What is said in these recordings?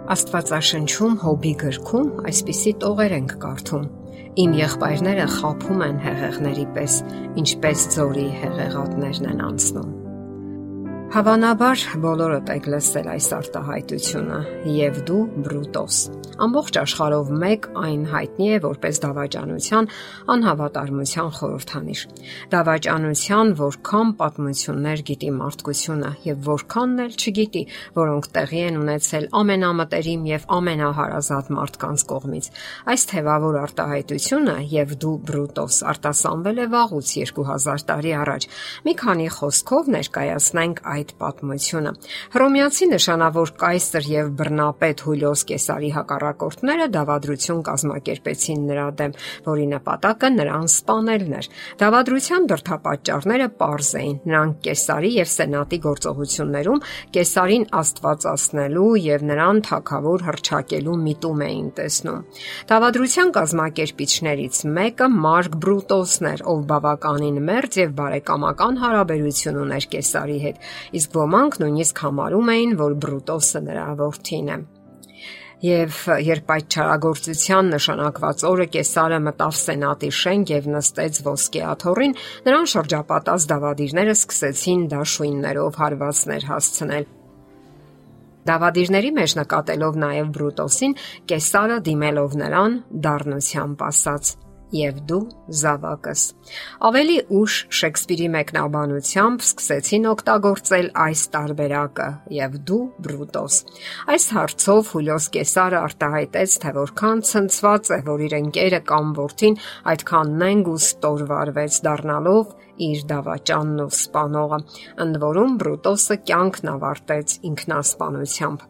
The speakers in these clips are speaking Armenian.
Աստվածաշնչում Հոբի գրքում այսպիսի տողեր ենք կարդում. Իմ եղբայրները խաբում են հեղեղների պես, ինչպես ձորի հեղեղատներն են անցնում։ Հավանաբար բոլորդ եք լսել այս արտահայտությունը՝ եւ դու Բրուտոս։ Ամբողջ աշխարհով մեկ այն հայտնի է որպես դավաճանության անհավատարմության խորհրդանիշ։ Դավաճանության որքան պատմություններ գիտի մարդկությունը եւ որքանն էլ չգիտի, որոնք տեղի են ունեցել ամենամտերիմ եւ ամենահարազատ մարդկանց կողմից։ Այս թևավոր արտահայտությունը եւ դու Բրուտոս արտասանվել է վաղուց 2000 տարի առաջ։ Մի քանի խոսքով ներկայացնենք այդ պատմությունը։ Հռոմեացի նշանավոր կայսր եւ բռնապետ Հուլիոս Կեսարի հակառակորդները դավադրություն կազմակերպեցին նրա դեմ, որի նպատակը նրան սպանելն էր։ Դավադրության դրդապատճառները պարզ էին։ Նրանք Կեսարի եւ Սենատի գործողություններում Կեսարին աստվածացնելու եւ նրան թագավոր հռչակելու միտում էին տեսնում։ Դավադրության կազմակերպիչներից մեկը Մարկ Բրուտոսն էր, ով բավականին մերձ եւ բարեկամական հարաբերություն ուներ Կեսարի հետ, իսկ ոմանք նույնիսկ համարում էին, որ Բրուտոսը նրա որդին է։ Եվ երբ այդ չարագործության նշանակված օրը Կեսարը մտավ Սենատի շենք եւ նստեց ոսկե աթոռին, նրան շրջապատած դավադիրները սկսեցին դաշույններով հարվածներ հասցնել։ Դավադիրների մեջ նկատելով նաև Բրուտոսին, Կեսարը դիմելով նրան դառնությամբ ասաց. «Եվ դու զավակս»։ Ավելի ուշ Շեքսպիրի մեկնաբանությամբ սկսեցին օգտագործել այս տարբերակը՝ «Եվ դու Բրուտոս»։ Այս հարցով Հուլիոս Կեսարը արտահայտեց, թե որքան ցնցված է, որ իր ընկերը կամ որդին այդքան նենգ ու ստոր վարվեց, դառնալով իր դավաճանն ու սպանողը։ Ընդ որում Բրուտոսը կյանքն ավարտեց ինքնասպանությամբ։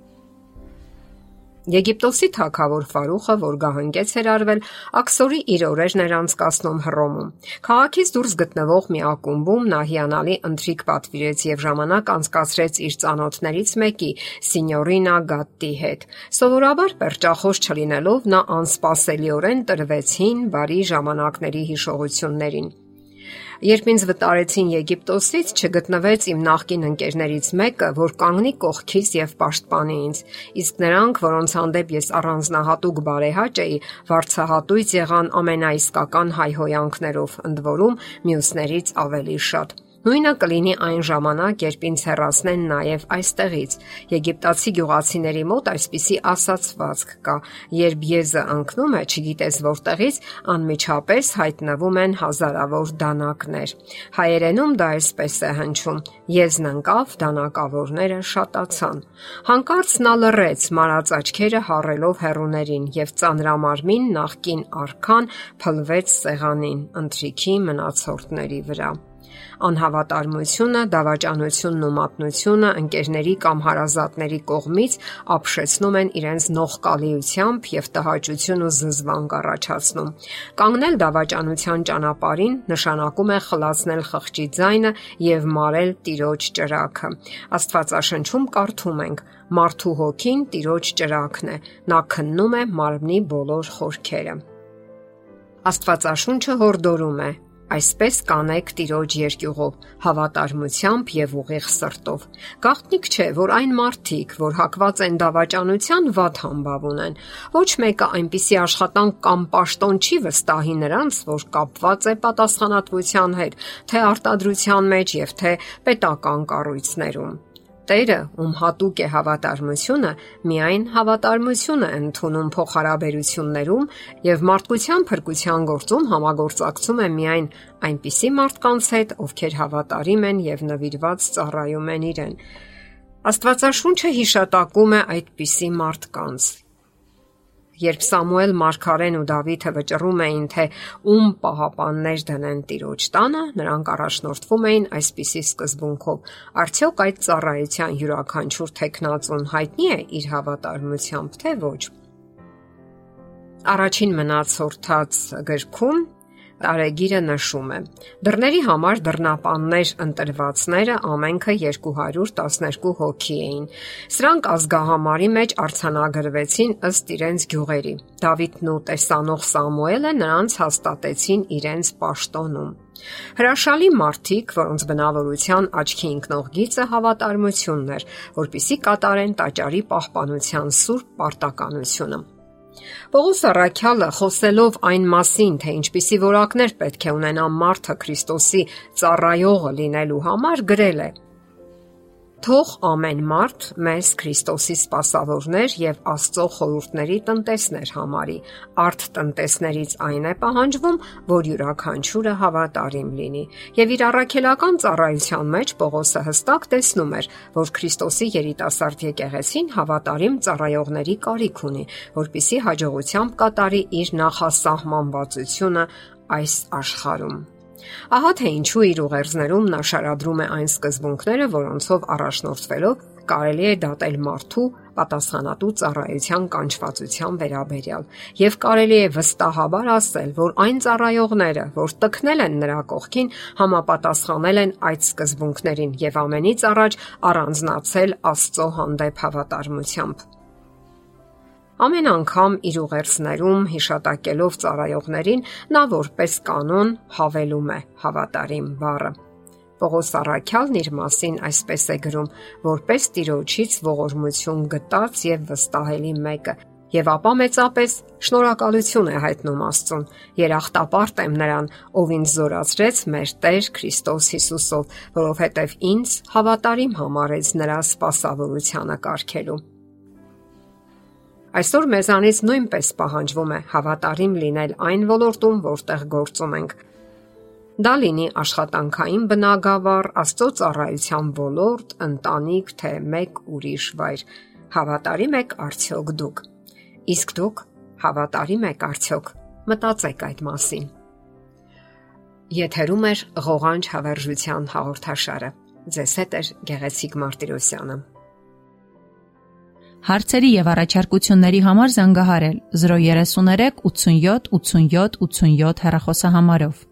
Եգիպտոսի թագավոր Ֆարուխը, որ գահանգեց էր արվել, աքսորի իր օրերն էր անցկացնում Հռոմում։ Քաղաքից դուրս գտնվող մի ակումբում նա հիանալի ընթրիք պատվիրեց եւ ժամանակ անցկացրեց իր ծանոթներից մեկի՝ Սինյորինա Գատտի հետ։ Սովորաբար պերճախոս չլինելով, նա անսպասելիորեն տրվեց հին բարի ժամանակների հիշողություններին։ Երբ ինձ վտարեցին Եգիպտոսից, չգտնվեց իմ նախկին ընկերներից մեկը, որ կանգնի կողքից եւ պաշտպանի ինձ, իսկ նրանք, որոնց հանդեպ ես առանձնահատուկ բարեհաճ էի, վարձահատույց եղան ամենաիսկական հայհոյանքներով, ընդ որում մյուսներից ավելի շատ։ Նույնը կլինի այն ժամանակ, երբ ինձ հեռացնեն նաև այստեղից։ Եգիպտացի գյուղացիների մոտ այսպիսի ասացվածք կա. երբ եզը ընկնում է, չգիտես որտեղից, անմիջապես հայտնվում են հազարավոր դանակներ։ Հայերենում դա այսպես է հնչում. եզն ընկավ, դանակավորները շատացան։ Հանկարծ նա լռեց, մարած աչքերը հառելով հեռուներին, եւ ծանրամարմին նախկին արքան փլվեց սեղանին, ընթրիքի մնացորդների վրա։ Անհավատարմությունը, դավաճանությունն ու մատնությունը ընկերների կամ հարազատների կողմից ապշեցնում են իրենց նողկալիությամբ եւ տհաճություն ու զզվանք առաջացնում։ Կանգնել դավաճանության ճանապարհին նշանակում է խլացնել խղճի ձայնը եւ մարել Տիրոջ ճրագը։ Աստվածաշնչում կարդում ենք. «Մարդու հոգին Տիրոջ ճրագն է, նա քննում է մարմնի բոլոր խորքերը»։ Աստվածաշունչը հորդորում է. այսպես կանեք Տիրոջ երկյուղով, հավատարմությամբ եւ ուղիղ սրտով։ Գաղտնիք չէ, որ այն մարդիկ, որ հակված են դավաճանության, վատ համբավ ունեն։ Ոչ մեկը այնպիսի աշխատանք կամ պաշտոն չի վստահի նրանց, որ կապված է պատասխանատվության հետ, թե արտադրության մեջ եւ թե պետական կառույցներում։ Տերը, ում հատուկ է հավատարմությունը, միայն հավատարմություն է ընդունում փոխհարաբերություններում եւ մարդկության փրկության գործում համագործակցում է միայն այնպիսի մարդկանց հետ, ովքեր հավատարիմ են եւ նվիրված ծառայում են իրեն։ Աստվածաշունչը հիշատակում է այդպիսի մարդկանց։ Երբ Սամուել մարգարեն ու Դավիթը վճռում էին, թե ում պահապաններ դնեն Տիրոջ տանը, նրանք առաջնորդվում էին այսպիսի սկզբունքով. արդյոք այդ ծառայության յուրաքանչյուր թեկնածուն հայտնի է իր հավատարմությամբ, թե ոչ։ Առաջին մնացորդաց գրքում Տարեգիրը նշում է. դռների համար դռնապաններ ընտրվածները ամենքը 212 հոգի էին։ Սրանք ազգահամարի մեջ արձանագրվեցին ըստ իրենց գյուղերի։ Դավիթն ու տեսանող Սամուելը նրանց հաստատեցին իրենց պաշտոնում։ Հրաշալի մարդիկ, որոնց բնավորության աչքի ընկնող գիծը հավատարմությունն էր, որպիսի կատարեն տաճարի պահպանության սուրբ պարտականությունը։ Պողոս առաքյալը, խոսելով այն մասին, թե ինչպիսի որակներ պետք է ունենա մարդը Քրիստոսի ծառայողը լինելու համար, գրել է. Թող ամեն մարդ մեզ Քրիստոսի սպասավորներ եւ Աստծո խորհուրդների տնտեսներ համարի։ Արդ տնտեսներից այն է պահանջվում, որ յուրաքանչյուրը հավատարիմ լինի։ Եվ իր առաքելական ծառայության մեջ Պողոսը հստակ տեսնում էր, որ Քրիստոսի երիտասարդ եկեղեցին հավատարիմ ծառայողների կարիք ունի, որպիսի հաջողությամբ կատարի իր նախասահմանվածությունը այս աշխարհում։ Ահա թե ինչու իր ուղերձներում նա շարադրում է այն սկզբունքները, որոնցով առաջնորդվելով կարելի է դատել մարդու պատասխանատու ծառայության կանչվածության վերաբերյալ, եւ կարելի է վստահաբար ասել, որ այն ծառայողները, որ տքնել են նրա կողքին, համապատասխանել են այդ սկզբունքներին եւ ամենից առաջ առանձնացել Աստծո հանդեպ հավատարմությամբ։ Ամեն անգամ իր ուղերձներում հիշատակելով ծառայողներին, նա որպես կանոն հավելում է հավատարիմ բառը։ Պողոս առաքյալն իր մասին այսպես է գրում. որպես Տիրոջից ողորմություն գտած եւ վստահելի մեկը, եւ ապա մեծապես շնորհակալություն է հայտնում Աստծուն։ Երախտապարտ եմ նրան, ով ինձ զորացրեց մեր Տեր Քրիստոս Հիսուսով, որովհետեւ ինձ հավատարիմ համարեց նրա սպասավորությանը կարգելու։ Այսօր մեզանից նույնպես պահանջվում է հավատարիմ լինել այն ոլորտում, որտեղ գործում ենք։ Դա լինի աշխատանքային բնագավառ, Աստծո ծառայության ոլորտ, ընտանիք, թե մեկ ուրիշ վայր։ Հավատարիմ եք արդյոք դուք։ Իսկ դուք հավատարիմ եք արդյոք։ Մտածեք այդ մասին։ Եթերում է ղողանջ հավերժության հաղորդաշարը։ Ձեզ հետ է Գեղեցիկ Մարտիրոսյանը։ Հարցերի եւ առաջարկությունների համար զանգահարել 033 87 87 87 հեռախոսահամարով։